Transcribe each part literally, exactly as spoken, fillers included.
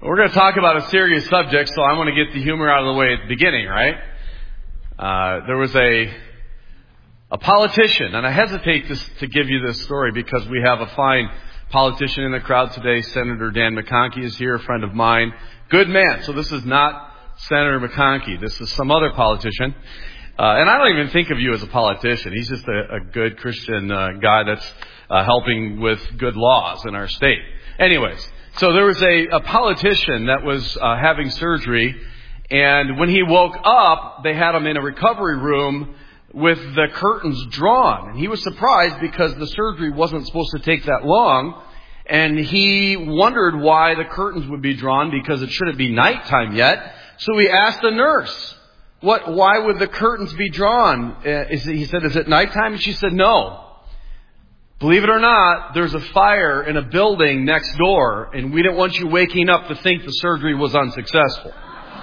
We're going to talk about a serious subject, so I want to get the humor out of the way at the beginning, right? Uh, there was a a politician, and I hesitate to, to give you this story because we have a fine politician in the crowd today. Senator Dan McConkey is here, a friend of mine. Good man. So this is not Senator McConkey. This is some other politician. Uh, and I don't even think of you as a politician. He's just a, a good Christian uh, guy that's uh, helping with good laws in our state. Anyways. So there was a, a politician that was uh, having surgery, and when he woke up, they had him in a recovery room with the curtains drawn. And he was surprised because the surgery wasn't supposed to take that long, and he wondered why the curtains would be drawn because it shouldn't be nighttime yet. So he asked the nurse, "What? Why would the curtains be drawn?" Uh, is it, he said, "Is it nighttime?" And she said, "No. Believe it or not, there's a fire in a building next door, and we didn't want you waking up to think the surgery was unsuccessful."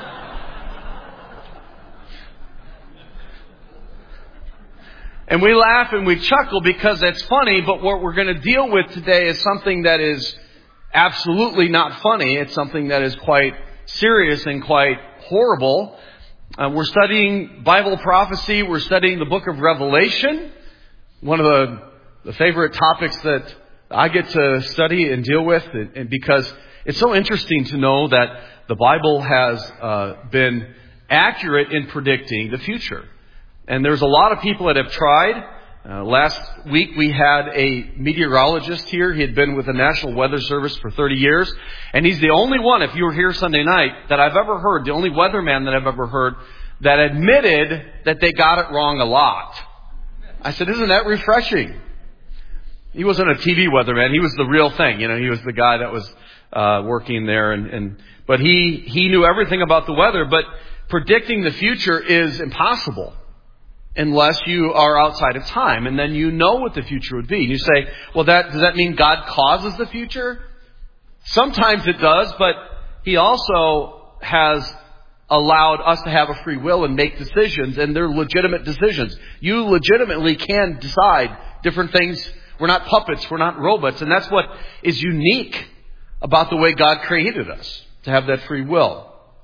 And we laugh and we chuckle because that's funny, but what we're going to deal with today is something that is absolutely not funny. It's something that is quite serious and quite horrible. Uh, we're studying Bible prophecy. We're studying the book of Revelation, one of the The favorite topics that I get to study and deal with, and because it's so interesting to know that the Bible has uh, been accurate in predicting the future. And there's a lot of people that have tried. Uh, last week we had a meteorologist here. He had been with the National Weather Service for thirty years. And he's the only one, if you were here Sunday night, that I've ever heard, the only weatherman that I've ever heard, that admitted that they got it wrong a lot. I said, isn't that refreshing? He wasn't a T V weatherman. He was the real thing. You know, he was the guy that was uh, working there. And, and but he, he knew everything about the weather. But predicting the future is impossible unless you are outside of time. And then you know what the future would be. And you say, well, that does that mean God causes the future? Sometimes it does. But He also has allowed us to have a free will and make decisions. And they're legitimate decisions. You legitimately can decide different things. We're not puppets. We're not robots. And that's what is unique about the way God created us, to have that free will.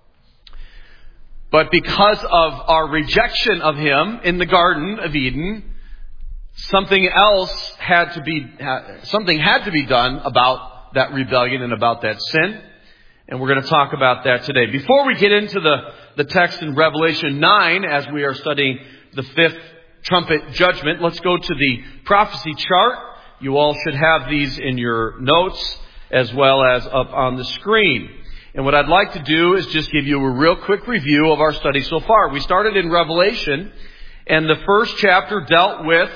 But because of our rejection of Him in the Garden of Eden, something else had to be, something had to be done about that rebellion and about that sin. And we're going to talk about that today. Before we get into the, the text in Revelation nine, as we are studying the fifth trumpet judgment, let's go to the prophecy chart. You all should have these in your notes as well as up on the screen. And what I'd like to do is just give you a real quick review of our study so far. We started in Revelation, and the first chapter dealt with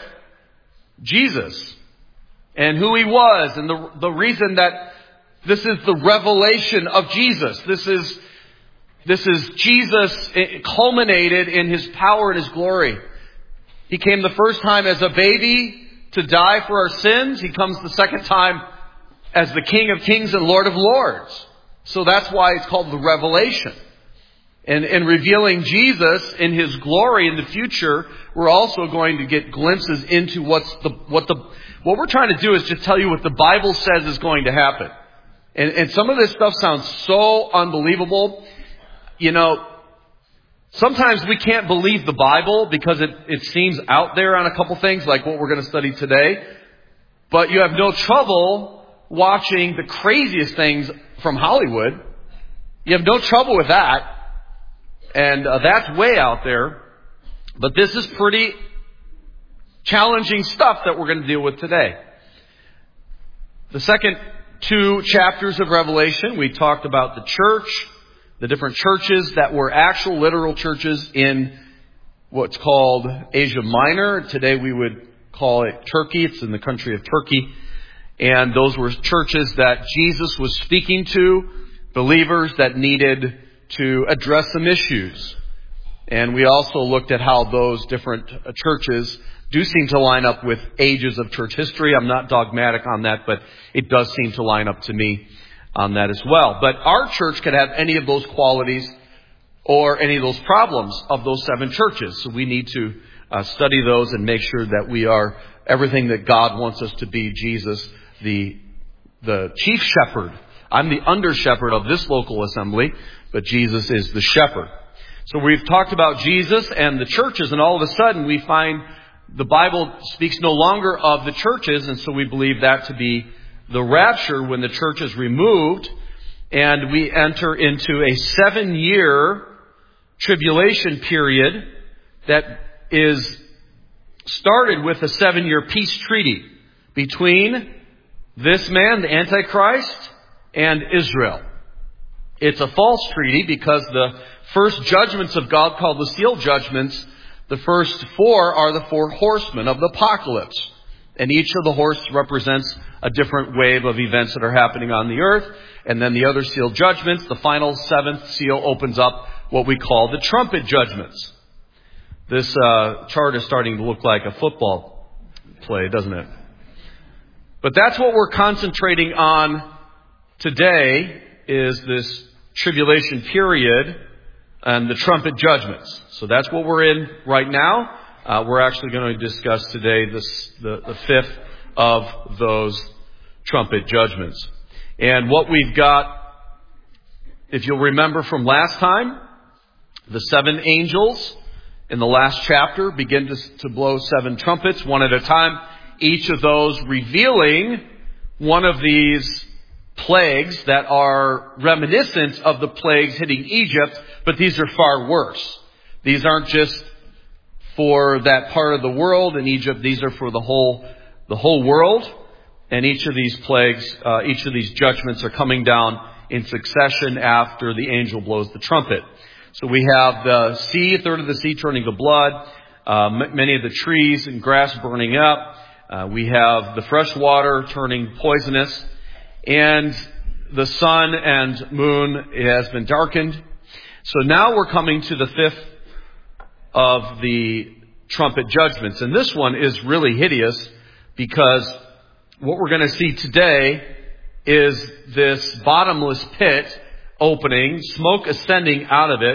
Jesus and who He was, and the, the reason that this is the revelation of Jesus. This is, this is Jesus culminated in His power and His glory. He came the first time as a baby to die for our sins. He comes the second time as the King of Kings and Lord of Lords. So that's why it's called the Revelation. And in revealing Jesus in His glory in the future, we're also going to get glimpses into what's the what the what we're trying to do is just tell you what the Bible says is going to happen. And, and some of this stuff sounds so unbelievable. You know, sometimes we can't believe the Bible because it, it seems out there on a couple things like what we're going to study today. But you have no trouble watching the craziest things from Hollywood. You have no trouble with that. And uh, that's way out there. But this is pretty challenging stuff that we're going to deal with today. The second two chapters of Revelation, we talked about the church, the different churches that were actual literal churches in what's called Asia Minor. Today we would call it Turkey. It's in the country of Turkey. And those were churches that Jesus was speaking to, believers that needed to address some issues. And we also looked at how those different churches do seem to line up with ages of church history. I'm not dogmatic on that, but it does seem to line up to me on that as well. But our church could have any of those qualities or any of those problems of those seven churches. So we need to uh, study those and make sure that we are everything that God wants us to be. Jesus, the the chief shepherd I'm the under shepherd of this local assembly, but Jesus is the shepherd. So we've talked about Jesus and the churches, and all of a sudden we find the Bible speaks no longer of the churches, and so we believe that to be the rapture when the church is removed, and we enter into a seven-year tribulation period that is started with a seven-year peace treaty between this man, the Antichrist, and Israel. It's a false treaty because the first judgments of God, called the seal judgments, the first four are the four horsemen of the apocalypse. And each of the horses represents a different wave of events that are happening on the earth. And then the other seal judgments, the final seventh seal opens up what we call the trumpet judgments. This uh, chart is starting to look like a football play, doesn't it? But that's what we're concentrating on today, is this tribulation period and the trumpet judgments. So that's what we're in right now. Uh, we're actually going to discuss today this, the, the fifth of those trumpet judgments. And what we've got, if you'll remember from last time, the seven angels in the last chapter begin to, to blow seven trumpets, one at a time, each of those revealing one of these plagues that are reminiscent of the plagues hitting Egypt, but these are far worse. These aren't just for that part of the world in Egypt. These are for the whole, the whole world. And each of these plagues, uh, each of these judgments are coming down in succession after the angel blows the trumpet. So we have the sea, a third of the sea turning to blood, uh, m- many of the trees and grass burning up. Uh, we have the fresh water turning poisonous, and the sun and moon has been darkened. So now we're coming to the fifth of the trumpet judgments. And this one is really hideous, because what we're going to see today is this bottomless pit opening, smoke ascending out of it,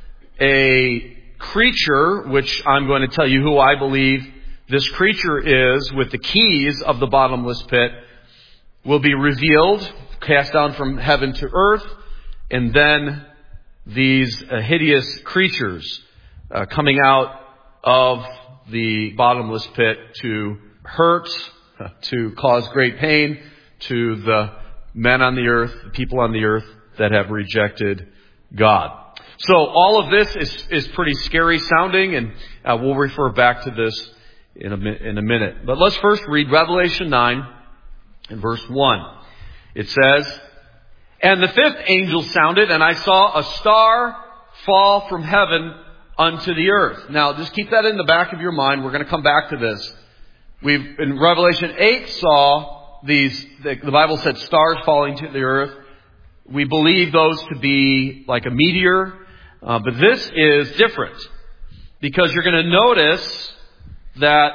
a creature, which I'm going to tell you who I believe this creature is, with the keys of the bottomless pit, will be revealed, cast down from heaven to earth, and then these uh, hideous creatures uh, coming out of the bottomless pit to hurt, to cause great pain to the men on the earth, the people on the earth that have rejected God. So all of this is, is pretty scary sounding, and uh, we'll refer back to this in a, in a minute. But let's first read Revelation nine and verse one. It says, "And the fifth angel sounded, and I saw a star fall from heaven unto the earth." Now, just keep that in the back of your mind. We're going to come back to this. We've, in Revelation eight, saw these, the, the Bible said stars falling to the earth. We believe those to be like a meteor, uh, but this is different, because you're going to notice that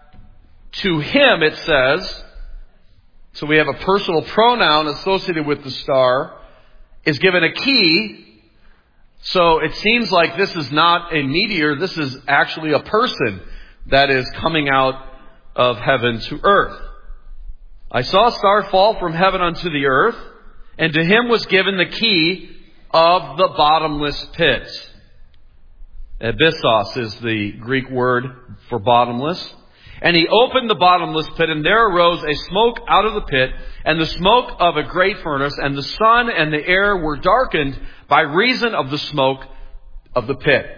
to him it says, so we have a personal pronoun associated with the star, is given a key. So it seems like this is not a meteor, this is actually a person that is coming out of heaven to earth. "I saw a star fall from heaven unto the earth, and to him was given the key of the bottomless pit." Abyssos is the Greek word for bottomless. "And he opened the bottomless pit, and there arose a smoke out of the pit, and the smoke of a great furnace, and the sun and the air were darkened by reason of the smoke of the pit."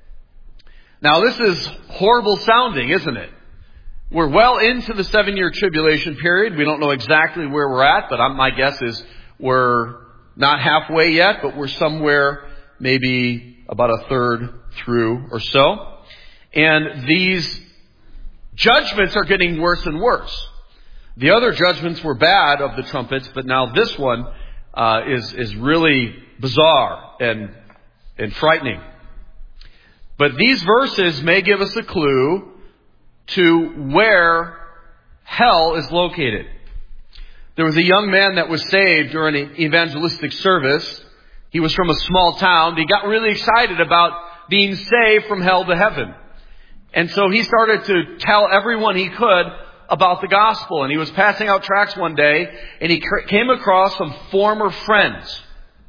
Now this is horrible sounding, isn't it? We're well into the seven-year tribulation period. We don't know exactly where we're at, but my guess is we're not halfway yet, but we're somewhere maybe about a third through or so. And these judgments are getting worse and worse. The other judgments were bad of the trumpets, but now this one uh, is is really bizarre and and frightening. But these verses may give us a clue to where hell is located. There was a young man that was saved during an evangelistic service. He was from a small town. He got really excited about being saved from hell to heaven. And so he started to tell everyone he could about the gospel. And he was passing out tracts one day, and he came across some former friends.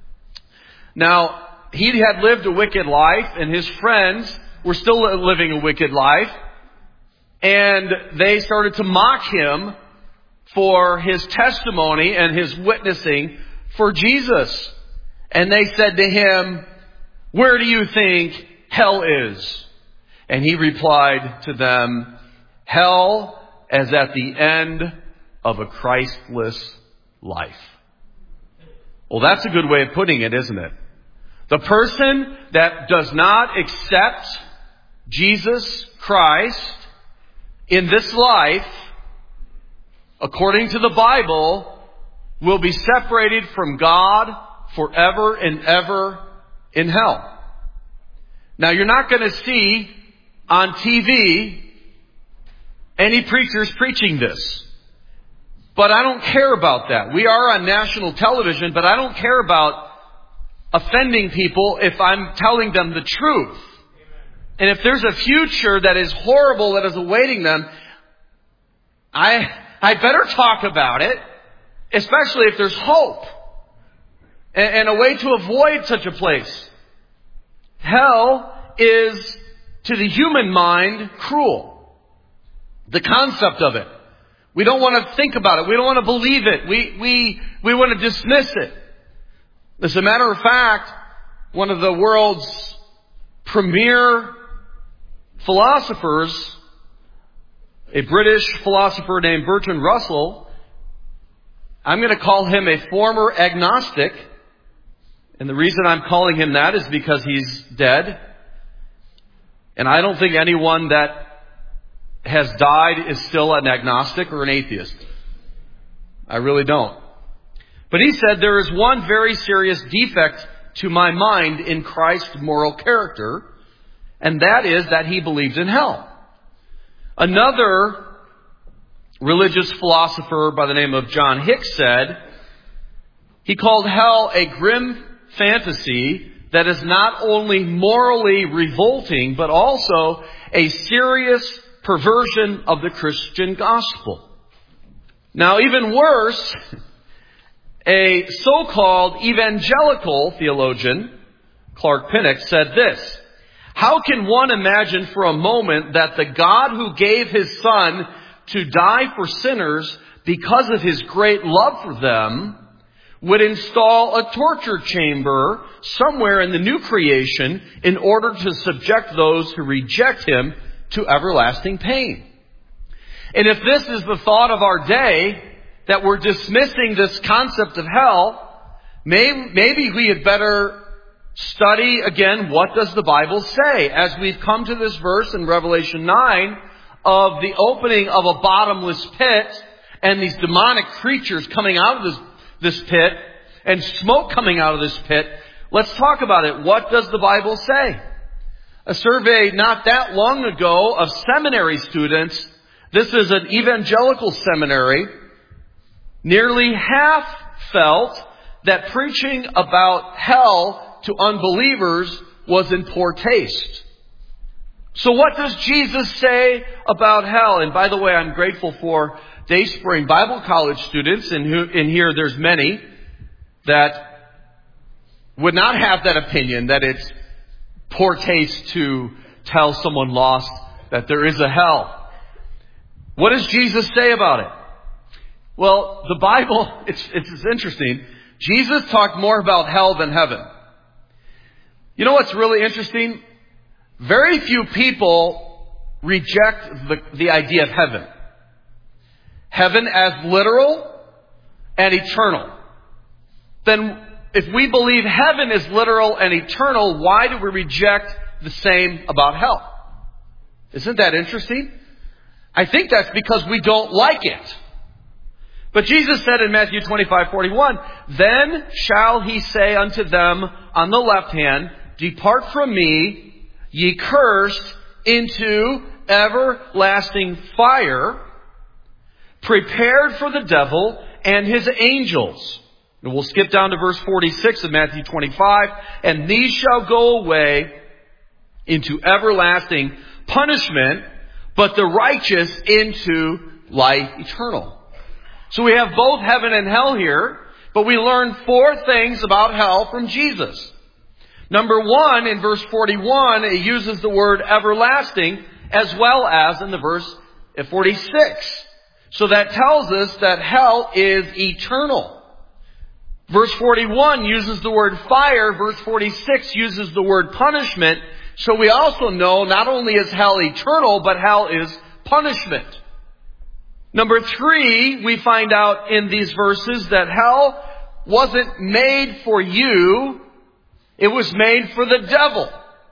Now, he had lived a wicked life, and his friends were still living a wicked life. And they started to mock him for his testimony and his witnessing for Jesus. And they said to him, "Where do you think hell is?" And he replied to them, "Hell is at the end of a Christless life." Well, that's a good way of putting it, isn't it? The person that does not accept Jesus Christ in this life, according to the Bible, will be separated from God forever and ever in hell. Now, you're not going to see on T V any preachers preaching this. But I don't care about that. We are on national television, but I don't care about offending people if I'm telling them the truth. And if there's a future that is horrible that is awaiting them, I I better talk about it, especially if there's hope and, and a way to avoid such a place. Hell is, to the human mind, cruel. The concept of it. We don't want to think about it. We don't want to believe it. We we we want to dismiss it. As a matter of fact, one of the world's premier philosophers, a British philosopher named Bertrand Russell, I'm going to call him a former agnostic. And the reason I'm calling him that is because he's dead. And I don't think anyone that has died is still an agnostic or an atheist. I really don't. But he said there is one very serious defect to my mind in Christ's moral character, and that is that he believes in hell. Another religious philosopher by the name of John Hicks said, he called hell a grim fantasy that is not only morally revolting, but also a serious perversion of the Christian gospel. Now, even worse, a so-called evangelical theologian, Clark Pinnock, said this: "How can one imagine for a moment that the God who gave His Son to die for sinners because of His great love for them would install a torture chamber somewhere in the new creation in order to subject those who reject Him to everlasting pain?" And if this is the thought of our day, that we're dismissing this concept of hell, maybe, maybe we had better study again, what does the Bible say? As we've come to this verse in Revelation nine of the opening of a bottomless pit and these demonic creatures coming out of this, this pit and smoke coming out of this pit, let's talk about it. What does the Bible say? A survey not that long ago of seminary students, this is an evangelical seminary, nearly half felt that preaching about hell to unbelievers was in poor taste. So what does Jesus say about hell? And by the way, I'm grateful for Dayspring Bible College students, and in here there's many that would not have that opinion that it's poor taste to tell someone lost that there is a hell. What does Jesus say about it? Well, the Bible, it's, it's, it's interesting. Jesus talked more about hell than heaven. You know what's really interesting? Very few people reject the, the idea of heaven. Heaven as literal and eternal. Then if we believe heaven is literal and eternal, why do we reject the same about hell? Isn't that interesting? I think that's because we don't like it. But Jesus said in Matthew twenty-five forty-one, "Then shall he say unto them on the left hand, Depart from me, ye cursed, into everlasting fire, prepared for the devil and his angels." And we'll skip down to verse forty-six of Matthew twenty-five. "And these shall go away into everlasting punishment, but the righteous into life eternal. So we have both heaven and hell here, but we learn four things about hell from Jesus. Number one, in verse forty-one, it uses the word everlasting as well as in the verse forty-six. So that tells us that hell is eternal. Verse forty-one uses the word fire. Verse forty-six uses the word punishment. So we also know not only is hell eternal, but hell is punishment. Number three, we find out in these verses that hell wasn't made for you. It was made for the devil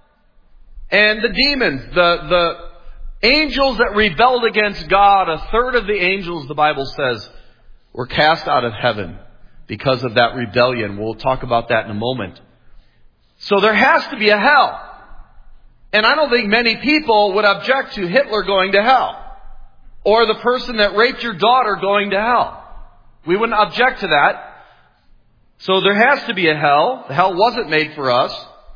and the demons, the, the angels that rebelled against God. A third of the angels, the Bible says, were cast out of heaven because of that rebellion. We'll talk about that in a moment. So there has to be a hell. And I don't think many people would object to Hitler going to hell. Or the person that raped your daughter going to hell. We wouldn't object to that. So there has to be a hell. The hell wasn't made for us,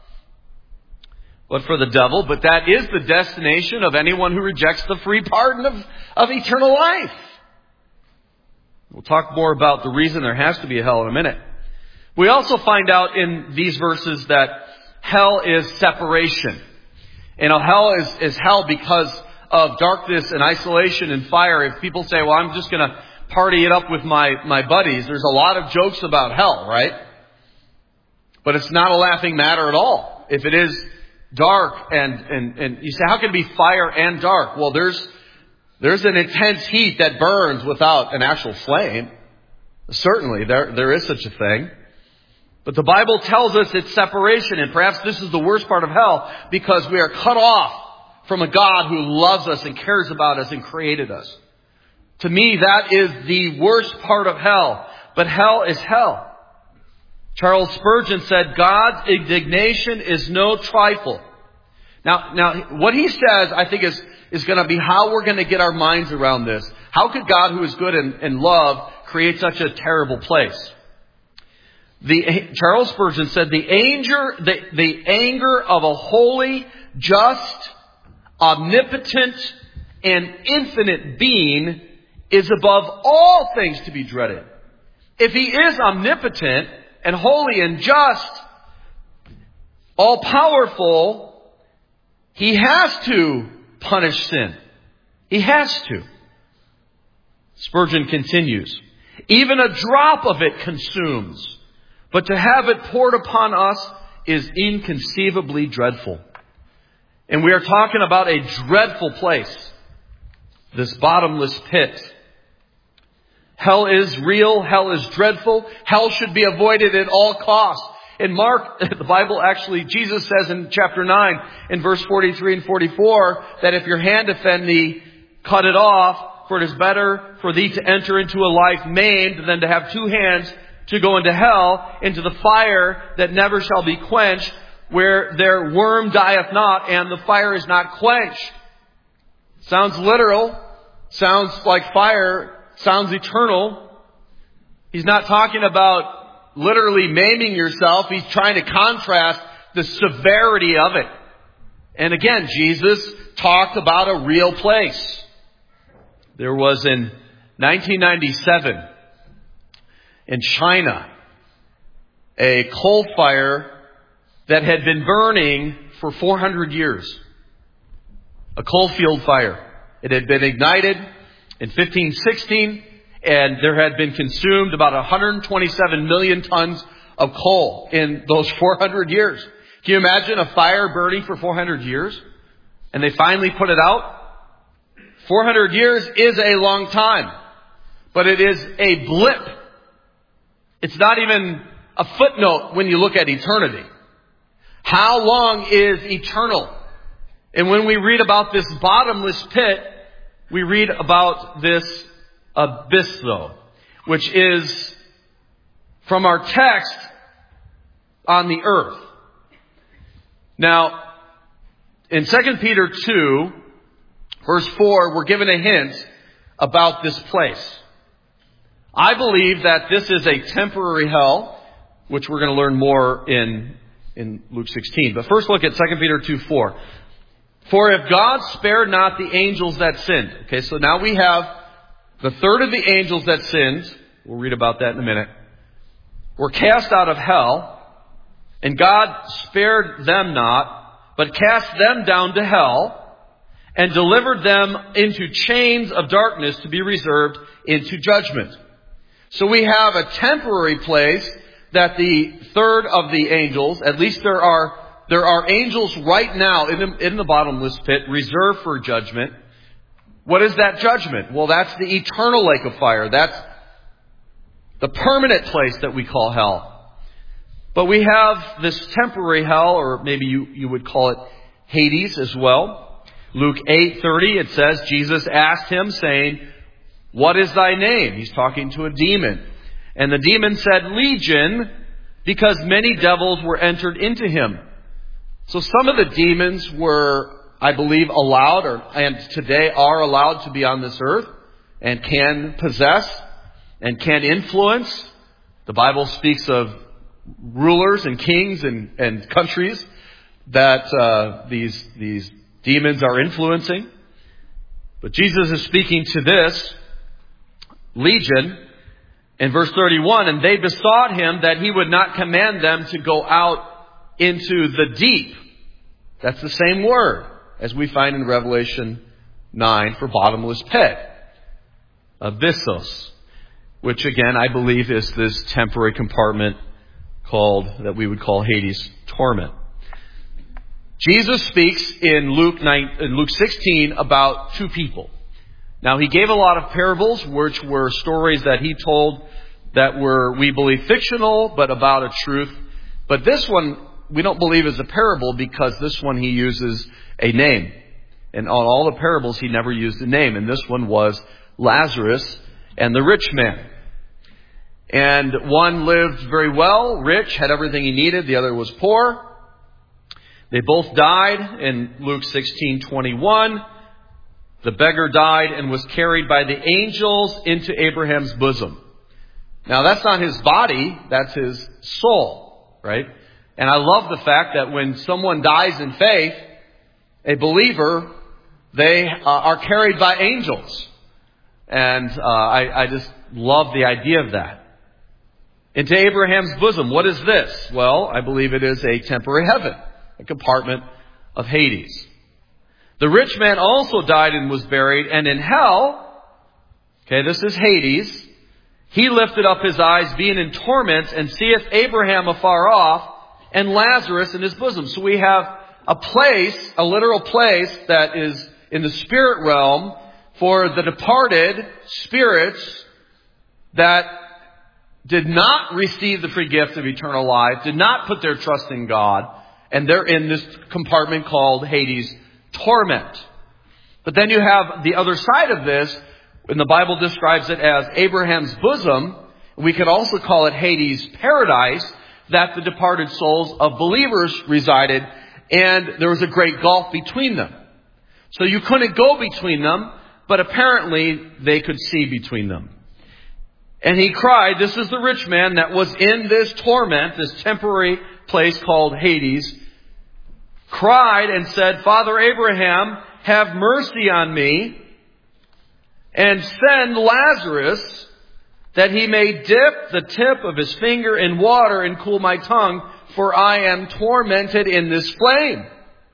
but for the devil. But that is the destination of anyone who rejects the free pardon of, of eternal life. We'll talk more about the reason there has to be a hell in a minute. We also find out in these verses that hell is separation. You know, hell is, is hell because of darkness and isolation and fire. If people say, well, I'm just going to party it up with my, my buddies, there's a lot of jokes about hell, right? But it's not a laughing matter at all. If it is dark and, and, and you say, how can it be fire and dark? Well, there's There's an intense heat that burns without an actual flame. Certainly, there there is such a thing. But the Bible tells us it's separation. And perhaps this is the worst part of hell, because we are cut off from a God who loves us and cares about us and created us. To me, that is the worst part of hell. But hell is hell. Charles Spurgeon said, God's indignation is no trifle. Now, now, what he says, I think, is, is going to be how we're going to get our minds around this. How could God, who is good and, and love, create such a terrible place? The, Charles Spurgeon said, the anger, the, the anger of a holy, just, omnipotent, and infinite being is above all things to be dreaded. If he is omnipotent and holy and just, all-powerful, he has to punish sin. He has to. Spurgeon continues, even a drop of it consumes, but to have it poured upon us is inconceivably dreadful. And we are talking about a dreadful place, this bottomless pit. Hell is real. Hell is dreadful. Hell should be avoided at all costs. In Mark, the Bible actually, Jesus says in chapter nine, in verse forty-three and forty-four, that if your hand offend thee, cut it off, for it is better for thee to enter into a life maimed than to have two hands to go into hell, into the fire that never shall be quenched, where their worm dieth not, and the fire is not quenched. Sounds literal. Sounds like fire. Sounds eternal. He's not talking about literally maiming yourself. He's trying to contrast the severity of it. And again, Jesus talked about a real place. There was in nineteen ninety-seven in China a coal fire that had been burning for four hundred years. A coal field fire. It had been ignited in fifteen sixteen, and there had been consumed about one hundred twenty-seven million tons of coal in those four hundred years. Can you imagine a fire burning for four hundred years? And they finally put it out? four hundred years is a long time, but it is a blip. It's not even a footnote when you look at eternity. How long is eternal? And when we read about this bottomless pit, we read about this abyss, though, which is from our text on the earth. Now, in Second Peter two, verse four, we're given a hint about this place. I believe that this is a temporary hell, which we're going to learn more in, in Luke sixteen. But first look at Second Peter two four. For if God spared not the angels that sinned. Okay, so now we have The third of the angels that sinned, we'll read about that in a minute, were cast out of hell, and God spared them not, but cast them down to hell, and delivered them into chains of darkness to be reserved into judgment. So we have a temporary place that the third of the angels, at least there are there are angels right now in the, in the bottomless pit reserved for judgment. What is that judgment? Well, that's the eternal lake of fire. That's the permanent place that we call hell. But we have this temporary hell, or maybe you, you would call it Hades as well. Luke eight thirty, it says, Jesus asked him, saying, "What is thy name?" He's talking to a demon. And the demon said, "Legion," because many devils were entered into him. So some of the demons were, I believe, allowed, or and today are allowed to be on this earth and can possess and can influence. The Bible speaks of rulers and kings and, and countries that uh, these these demons are influencing. But Jesus is speaking to this legion in verse thirty-one, and they besought him that he would not command them to go out into the deep. That's the same word as we find in Revelation nine for bottomless pit. Abyssos, which again I believe is this temporary compartment called, that we would call Hades torment. Jesus speaks in Luke nine, in Luke sixteen about two people. Now, he gave a lot of parables, which were stories that he told that were, we believe, fictional, but about a truth. But this one, we don't believe is a parable, because this one he uses a name. And on all the parables, he never used a name. And this one was Lazarus and the rich man. And one lived very well, rich, had everything he needed. The other was poor. They both died in Luke sixteen twenty-one. The beggar died and was carried by the angels into Abraham's bosom. Now, that's not his body, that's his soul, right? And I love the fact that when someone dies in faith, a believer, they uh, are carried by angels. And uh, I, I just love the idea of that. Into Abraham's bosom. What is this? Well, I believe it is a temporary heaven, a compartment of Hades. The rich man also died and was buried, and in hell, okay, this is Hades, he lifted up his eyes, being in torment, and seeth Abraham afar off, and Lazarus in his bosom. So we have a place, a literal place that is in the spirit realm for the departed spirits that did not receive the free gift of eternal life, did not put their trust in God, and they're in this compartment called Hades torment. But then you have the other side of this, and the Bible describes it as Abraham's bosom. We could also call it Hades paradise, that the departed souls of believers resided, and there was a great gulf between them. So you couldn't go between them, but apparently they could see between them. And he cried, this is the rich man that was in this torment, this temporary place called Hades, cried and said, Father Abraham, have mercy on me, and send Lazarus, that he may dip the tip of his finger in water and cool my tongue, for I am tormented in this flame.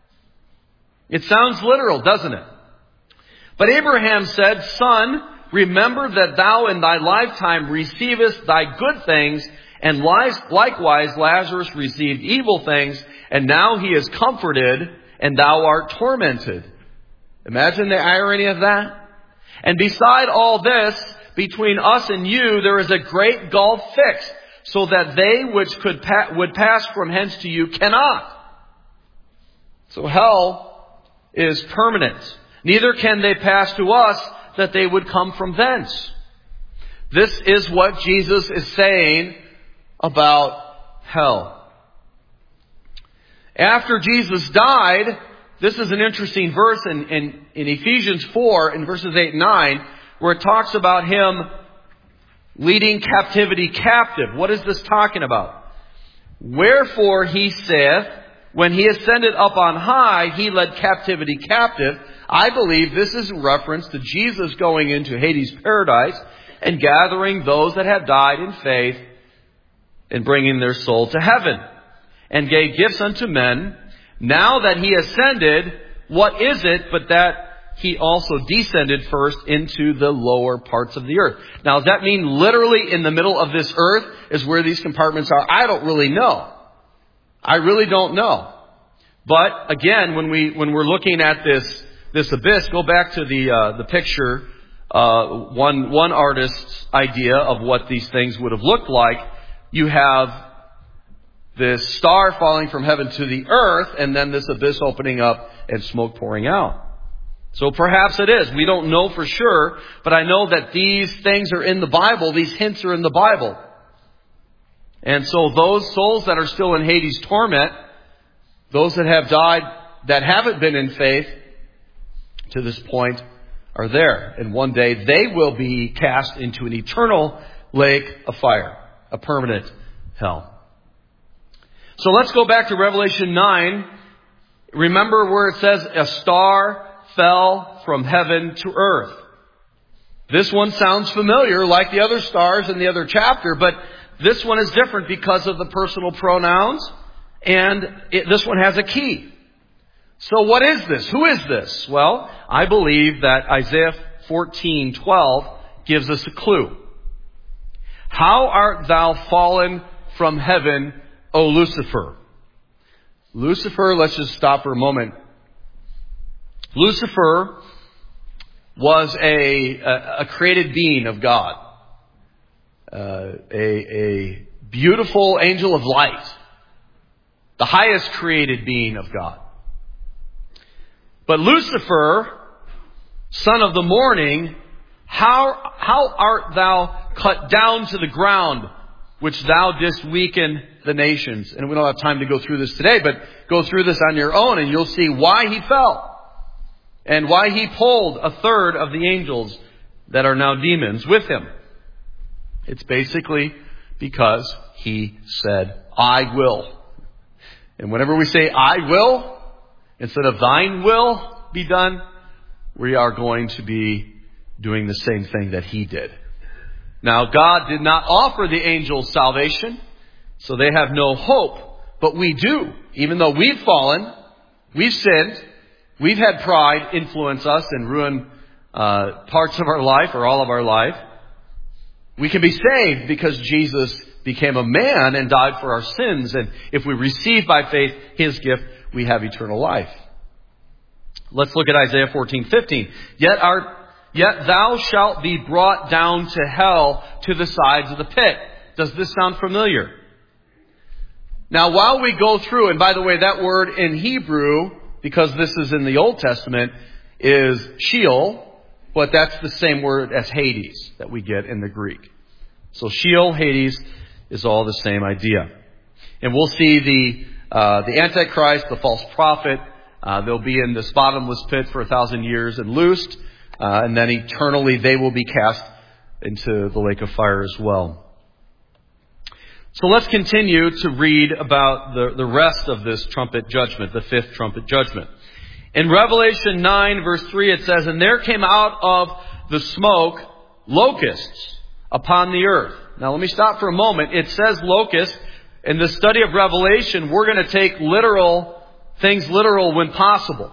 It sounds literal, doesn't it? But Abraham said, Son, remember that thou in thy lifetime receivest thy good things, and likewise Lazarus received evil things, and now he is comforted, and thou art tormented. Imagine the irony of that. And beside all this, between us and you, there is a great gulf fixed, so that they which could pa- would pass from hence to you cannot. So hell is permanent. Neither can they pass to us, that they would come from thence. This is what Jesus is saying about hell. After Jesus died, this is an interesting verse in, in, in Ephesians four, in verses eight and nine, where it talks about him leading captivity captive. What is this talking about? Wherefore he saith, when he ascended up on high, he led captivity captive I believe this is in reference to Jesus going into Hades' paradise and gathering those that have died in faith and bringing their soul to heaven, and gave gifts unto men. Now that he ascended, what is it but that he also descended first into the lower parts of the earth? Now, does that mean literally in the middle of this earth is where these compartments are? I don't really know. I really don't know. But again, when we when we're looking at this this abyss, go back to the uh, the picture. Uh, one one artist's idea of what these things would have looked like. You have this star falling from heaven to the earth, and then this abyss opening up and smoke pouring out. So perhaps it is. We don't know for sure, but I know that these things are in the Bible. These hints are in the Bible. And so those souls that are still in Hades' torment, those that have died that haven't been in faith to this point, are there. And one day they will be cast into an eternal lake of fire, a permanent hell. So let's go back to Revelation nine. Remember where it says a star fell from heaven to earth. This one sounds familiar like the other stars in the other chapter, but this one is different because of the personal pronouns, and it, this one has a key. So what is this? Who is this? Well, I believe that Isaiah fourteen twelve gives us a clue. How art thou fallen from heaven, O Lucifer? Lucifer, let's just stop for a moment. Lucifer was a, a, a created being of God. Uh, a, a beautiful angel of light. The highest created being of God. But Lucifer, son of the morning, how, how art thou cut down to the ground, which thou didst weaken the nations? And we don't have time to go through this today, but go through this on your own and you'll see why he fell. And why he pulled a third of the angels that are now demons with him. It's basically because he said, I will. And whenever we say, I will, instead of thine will be done, we are going to be doing the same thing that he did. Now, God did not offer the angels salvation, so they have no hope. But we do. Even though we've fallen, we've sinned, we've had pride influence us and ruin uh, parts of our life or all of our life. We can be saved because Jesus became a man and died for our sins. And if we receive by faith his gift, we have eternal life. Let's look at Isaiah fourteen fifteen. Yet art, yet thou shalt be brought down to hell, to the sides of the pit. Does this sound familiar? Now, while we go through, and by the way, that word in Hebrew, because this is in the Old Testament, is Sheol, but that's the same word as Hades that we get in the Greek. So Sheol, Hades, is all the same idea. And we'll see the uh, the Antichrist, the false prophet, uh, they'll be in this bottomless pit for a thousand years and loosed, uh, and then eternally they will be cast into the lake of fire as well. So let's continue to read about the, the rest of this trumpet judgment, the fifth trumpet judgment. In Revelation nine verse three it says, and there came out of the smoke locusts upon the earth. Now let me stop for a moment. It says locusts. In the study of Revelation, we're going to take literal things literal when possible.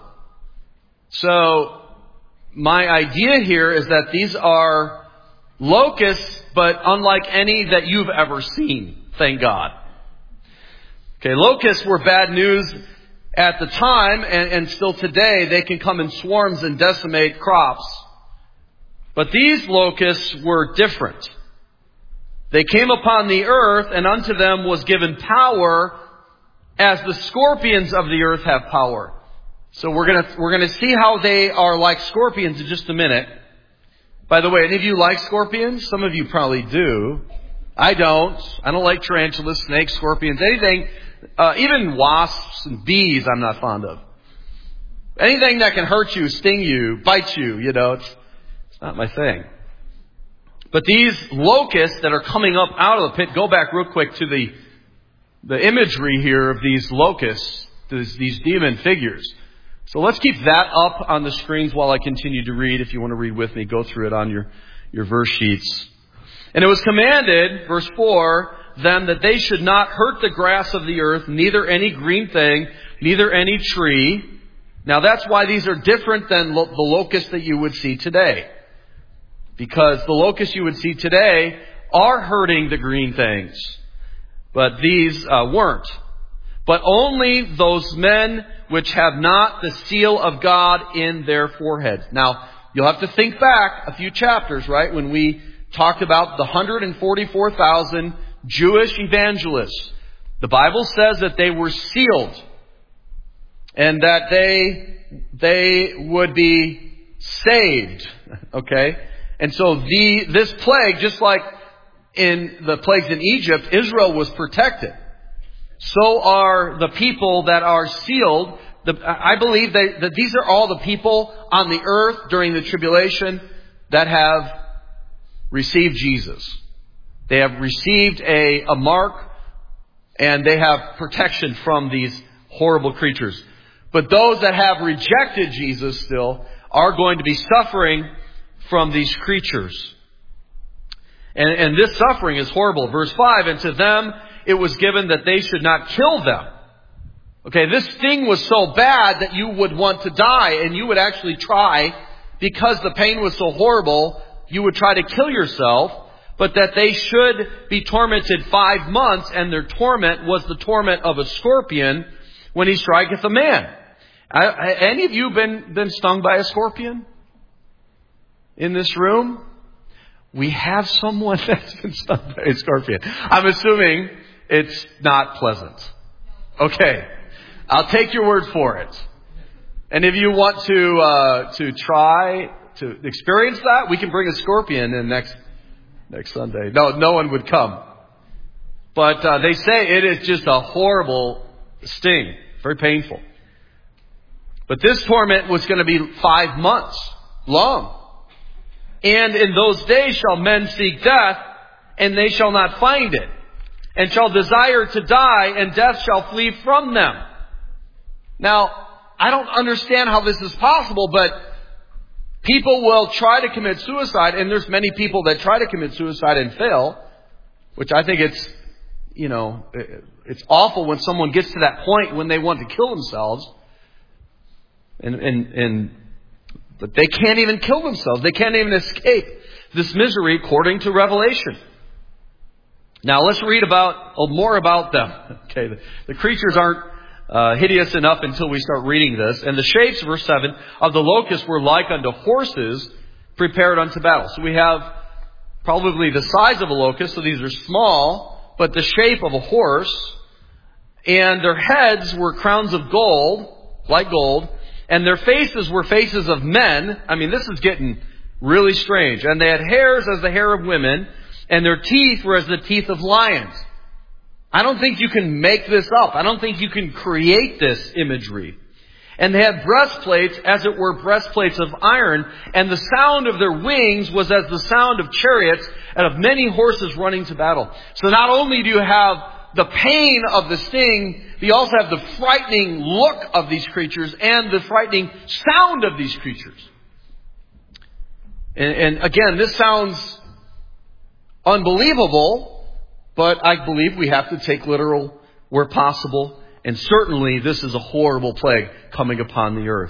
So my idea here is that these are locusts, but unlike any that you've ever seen. Thank God. Okay, locusts were bad news at the time, and, and still today they can come in swarms and decimate crops. But these locusts were different. They came upon the earth, and unto them was given power, as the scorpions of the earth have power. So we're gonna we're gonna see how they are like scorpions in just a minute. By the way, any of you like scorpions? Some of you probably do. I don't. I don't like tarantulas, snakes, scorpions, anything. Uh, even wasps and bees I'm not fond of. Anything that can hurt you, sting you, bite you, you know, it's, it's not my thing. But these locusts that are coming up out of the pit, go back real quick to the the imagery here of these locusts, these, these demon figures. So let's keep that up on the screens while I continue to read. If you want to read with me, go through it on your, your verse sheets. And it was commanded, verse four, them that they should not hurt the grass of the earth, neither any green thing, neither any tree. Now that's why these are different than lo- the locusts that you would see today. Because the locusts you would see today are hurting the green things. But these uh, weren't. But only those men which have not the seal of God in their foreheads. Now, you'll have to think back a few chapters, right? When we talked about the one hundred forty-four thousand Jewish evangelists. The Bible says that they were sealed. And that they, they would be saved. Okay? And so the, this plague, just like in the plagues in Egypt, Israel was protected. So are the people that are sealed. The, I believe that, that these are all the people on the earth during the tribulation that have received Jesus. They have received a, a mark and they have protection from these horrible creatures. But those that have rejected Jesus still are going to be suffering from these creatures. And, and this suffering is horrible. Verse five, and to them it was given that they should not kill them. Okay, this thing was so bad that you would want to die, and you would actually try, because the pain was so horrible, you would try to kill yourself, but that they should be tormented five months, and their torment was the torment of a scorpion when he striketh a man. I, I, any of you been, been stung by a scorpion in this room? We have someone that's been stung by a scorpion. I'm assuming it's not pleasant. Okay. I'll take your word for it. And if you want to uh, to try to experience that, we can bring a scorpion in next next Sunday. No, no one would come. But uh, they say it is just a horrible sting. Very painful. But this torment was going to be five months long. And in those days shall men seek death, and they shall not find it. And shall desire to die, and death shall flee from them. Now, I don't understand how this is possible, but people will try to commit suicide, and there's many people that try to commit suicide and fail, which I think it's, you know, it's awful when someone gets to that point when they want to kill themselves. And, and, and, but they can't even kill themselves. They can't even escape this misery according to Revelation. Now let's read about oh, more about them. Okay, the, the creatures aren't uh, hideous enough until we start reading this. And the shapes, verse seven, of the locusts were like unto horses prepared unto battle. So we have probably the size of a locust. So these are small, but the shape of a horse. And their heads were crowns of gold, like gold. And their faces were faces of men. I mean, this is getting really strange. And they had hairs as the hair of women. And their teeth were as the teeth of lions. I don't think you can make this up. I don't think you can create this imagery. And they had breastplates, as it were breastplates of iron. And the sound of their wings was as the sound of chariots and of many horses running to battle. So not only do you have the pain of the sting, but you also have the frightening look of these creatures and the frightening sound of these creatures. And, and again, this sounds unbelievable, but I believe we have to take literal where possible. And certainly this is a horrible plague coming upon the earth.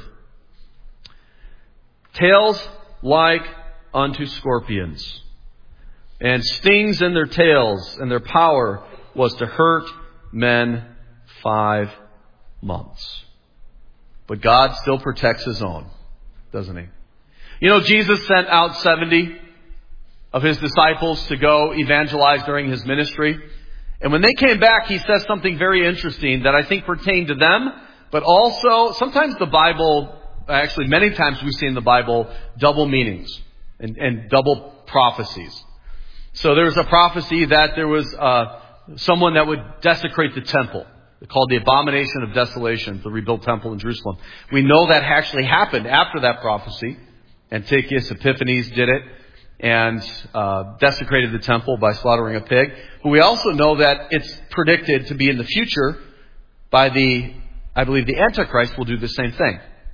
Tails like unto scorpions, and stings in their tails, and their power was to hurt men five months. But God still protects His own, doesn't He? You know, Jesus sent out seventy of His disciples to go evangelize during His ministry. And when they came back, He says something very interesting that I think pertained to them, but also sometimes the Bible, actually many times we see in the Bible double meanings and, and double prophecies. So there was a prophecy that there was uh, someone that would desecrate the temple, called the abomination of desolation, the rebuilt temple in Jerusalem. We know that actually happened after that prophecy. Antiochus Epiphanes did it and uh, desecrated the temple by slaughtering a pig. But we also know that it's predicted to be in the future by the, I believe the Antichrist will do the same thing.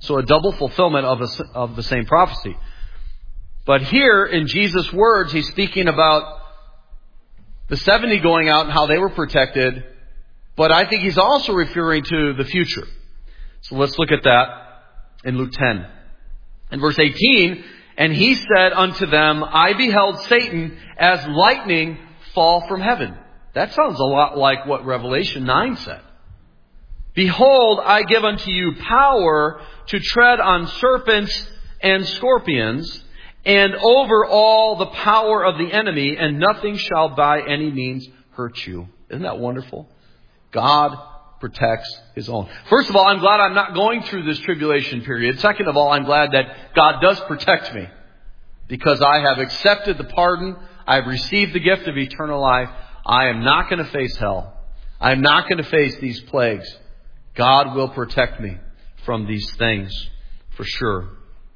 So a double fulfillment of, a, of the same prophecy. But here in Jesus' words, he's speaking about the seventy going out and how they were protected. But I think he's also referring to the future. So let's look at that in Luke ten. In verse eighteen, and he said unto them, I beheld Satan as lightning fall from heaven. That sounds a lot like what Revelation nine said. Behold, I give unto you power to tread on serpents and scorpions, and over all the power of the enemy, and nothing shall by any means hurt you. Isn't that wonderful? God protects His own. First of all, I'm glad I'm not going through this tribulation period. Second of all, I'm glad that God does protect me, because I have accepted the pardon. I have received the gift of eternal life. I am not going to face hell. I am not going to face these plagues. God will protect me from these things for sure.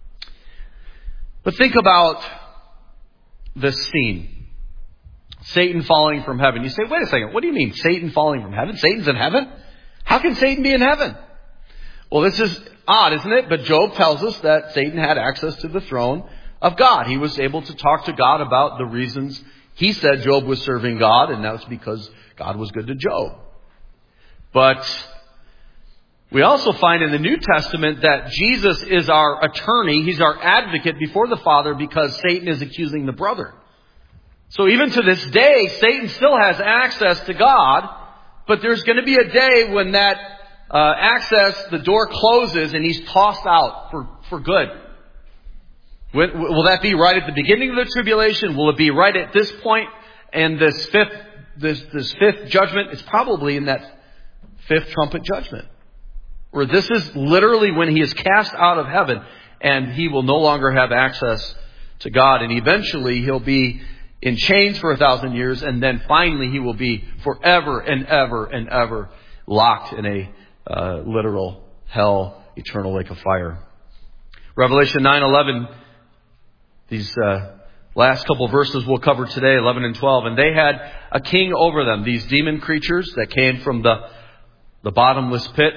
But think about this scene. Satan falling from heaven. You say, wait a second, what do you mean Satan falling from heaven? Satan's in heaven? How can Satan be in heaven? Well, this is odd, isn't it? But Job tells us that Satan had access to the throne of God. He was able to talk to God about the reasons he said Job was serving God, and that was because God was good to Job. But we also find in the New Testament that Jesus is our attorney. He's our advocate before the Father because Satan is accusing the brother. So even to this day, Satan still has access to God, but there's going to be a day when that uh, access, the door closes and he's tossed out for, for good. Will, will that be right at the beginning of the tribulation? Will it be right at this point? And this fifth, this, this fifth judgment is probably in that fifth trumpet judgment, where this is literally when he is cast out of heaven and he will no longer have access to God. And eventually he'll be in chains for a thousand years, and then finally he will be forever and ever and ever locked in a uh, literal hell, eternal lake of fire. Revelation nine eleven, these uh, last couple verses we'll cover today, eleven and twelve. And they had a king over them, these demon creatures that came from the, the bottomless pit,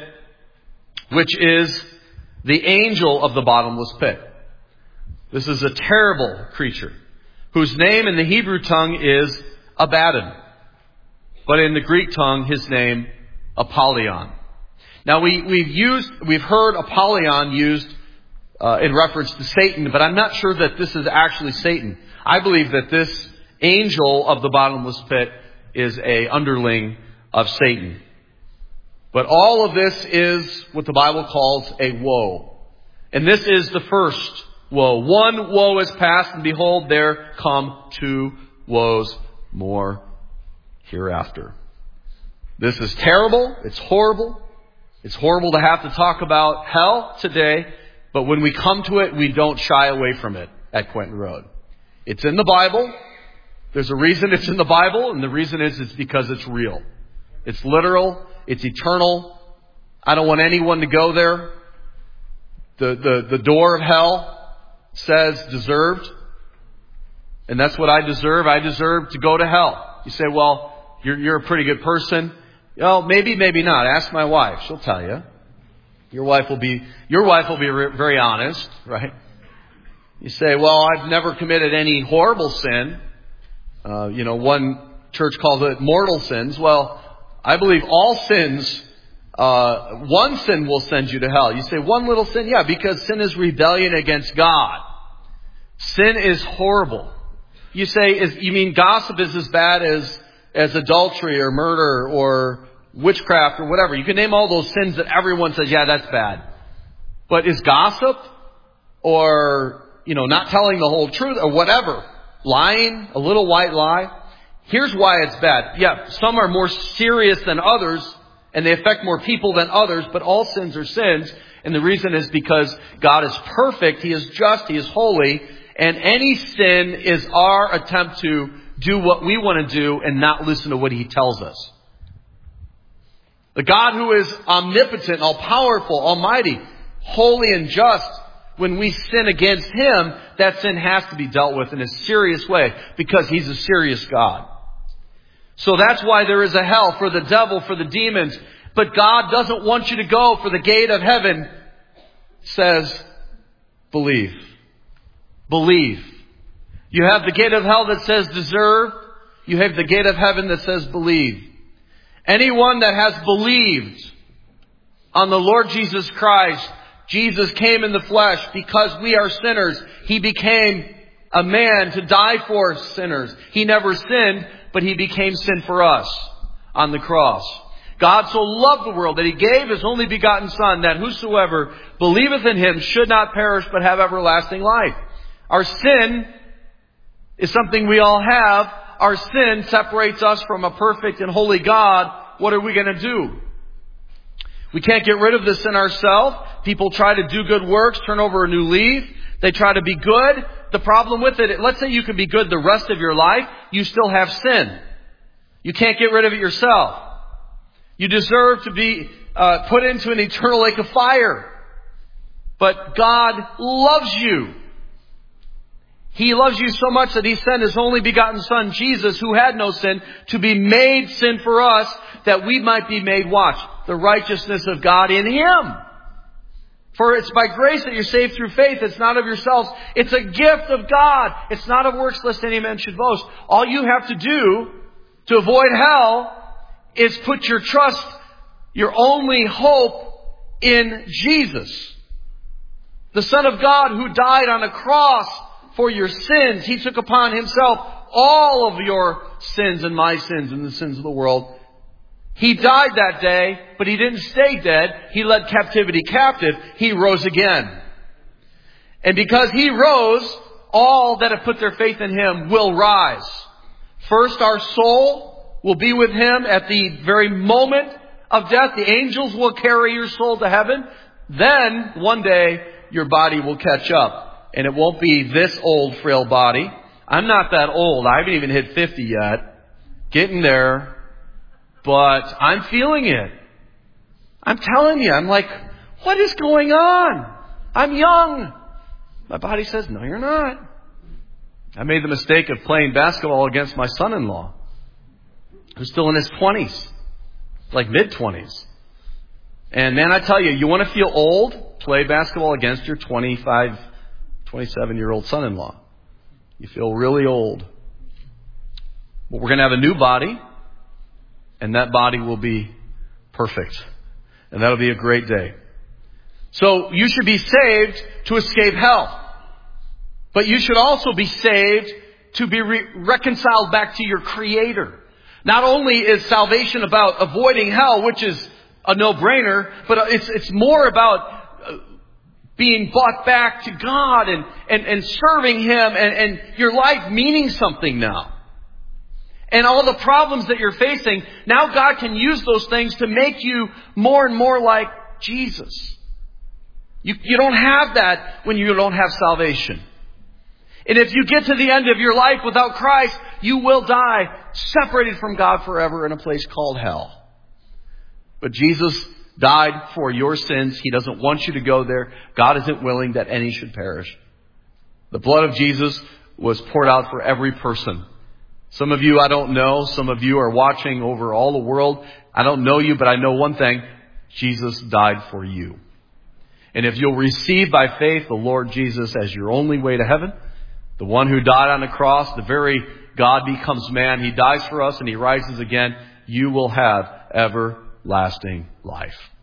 which is the angel of the bottomless pit. This is a terrible creature, whose name in the Hebrew tongue is Abaddon, but in the Greek tongue, his name, Apollyon. Now, we, we've used, we've heard Apollyon used uh, in reference to Satan, but I'm not sure that this is actually Satan. I believe that this angel of the bottomless pit is a underling of Satan. But all of this is what the Bible calls a woe. And this is the first woe. One woe is past, and behold, there come two woes more hereafter. This is terrible. It's horrible. It's horrible to have to talk about hell today, but when we come to it, we don't shy away from it at Quentin Road. It's in the Bible. There's a reason it's in the Bible, and the reason is it's because it's real. It's literal. It's eternal. I don't want anyone to go there. The, the, the door of hell says deserved. And that's what I deserve. I deserve to go to hell. You say, well, you're, you're a pretty good person. Well, maybe, maybe not. Ask my wife. She'll tell you. Your wife will be, your wife will be re- very honest, right? You say, well, I've never committed any horrible sin. Uh, you know, one church calls it mortal sins. Well, I believe all sins, uh, one sin will send you to hell. You say, one little sin? Yeah, because sin is rebellion against God. Sin is horrible. You say, is, you mean gossip is as bad as, as adultery or murder or witchcraft or whatever. You can name all those sins that everyone says, yeah, that's bad. But is gossip or, you know, not telling the whole truth or whatever, lying, a little white lie? Here's why it's bad. Yeah, some are more serious than others, and they affect more people than others, but all sins are sins. And the reason is because God is perfect, He is just, He is holy, and any sin is our attempt to do what we want to do and not listen to what He tells us. The God who is omnipotent, all-powerful, almighty, holy and just, when we sin against Him, that sin has to be dealt with in a serious way because He's a serious God. So that's why there is a hell for the devil, for the demons. But God doesn't want you to go for the gate of heaven says, believe. Believe. You have the gate of hell that says deserve. You have the gate of heaven that says believe. Anyone that has believed on the Lord Jesus Christ, Jesus came in the flesh because we are sinners. He became a man to die for sinners. He never sinned, but He became sin for us on the cross. God so loved the world that He gave His only begotten Son, that whosoever believeth in Him should not perish but have everlasting life. Our sin is something we all have. Our sin separates us from a perfect and holy God. What are we going to do? We can't get rid of this in ourselves. People try to do good works, turn over a new leaf. They try to be good. The problem with it, let's say you can be good the rest of your life, you still have sin. You can't get rid of it yourself. You deserve to be uh, put into an eternal lake of fire. But God loves you. He loves you so much that He sent His only begotten Son, Jesus, who had no sin, to be made sin for us, that we might be made, watch, the righteousness of God in Him. For it's by grace that you're saved through faith. It's not of yourselves. It's a gift of God. It's not of works lest any man should boast. All you have to do to avoid hell is put your trust, your only hope, in Jesus. The Son of God who died on a cross for your sins. He took upon Himself all of your sins and my sins and the sins of the world. He died that day, but He didn't stay dead. He led captivity captive. He rose again. And because He rose, all that have put their faith in Him will rise. First, our soul will be with Him at the very moment of death. The angels will carry your soul to heaven. Then, one day, your body will catch up. And it won't be this old, frail body. I'm not that old. I haven't even hit fifty yet. Getting there. But I'm feeling it. I'm telling you, I'm like, what is going on? I'm young. My body says, no, you're not. I made the mistake of playing basketball against my son-in-law, who's still in his twenties, like mid-twenties. And man, I tell you, you want to feel old? Play basketball against your twenty-five, twenty-seven-year-old son-in-law. You feel really old. But we're going to have a new body. And that body will be perfect. And that'll be a great day. So you should be saved to escape hell. But you should also be saved to be re- reconciled back to your Creator. Not only is salvation about avoiding hell, which is a no-brainer, but it's, it's more about being brought back to God and, and, and serving Him and, and your life meaning something now. And all the problems that you're facing, now God can use those things to make you more and more like Jesus. You, you don't have that when you don't have salvation. And if you get to the end of your life without Christ, you will die separated from God forever in a place called hell. But Jesus died for your sins. He doesn't want you to go there. God isn't willing that any should perish. The blood of Jesus was poured out for every person. Some of you I don't know. Some of you are watching over all the world. I don't know you, but I know one thing. Jesus died for you. And if you'll receive by faith the Lord Jesus as your only way to heaven, the one who died on the cross, the very God becomes man. He dies for us and He rises again. You will have everlasting life.